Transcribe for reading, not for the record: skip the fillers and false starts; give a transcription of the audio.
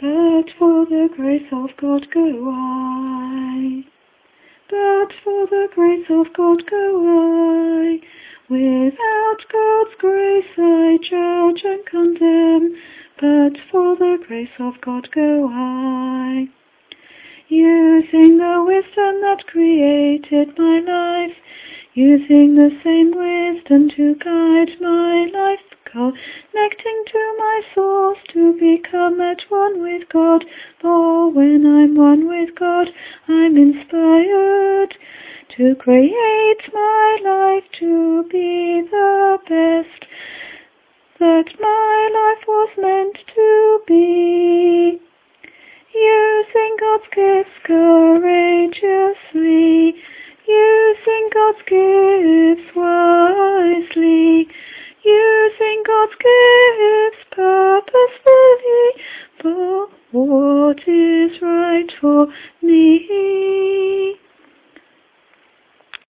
But for the grace of God go I. But for the grace of God go I. Without God's grace I judge and condemn. But for the grace of God go I. Using the wisdom that created my life, using the same wisdom to guide my life, connecting to my source to become at one with God. For when I'm one with God, I'm inspired to create my life to be the best that my life was meant to be. Using God's gifts courageously, using God's gifts wisely, using God's gifts purposefully for what is right for me.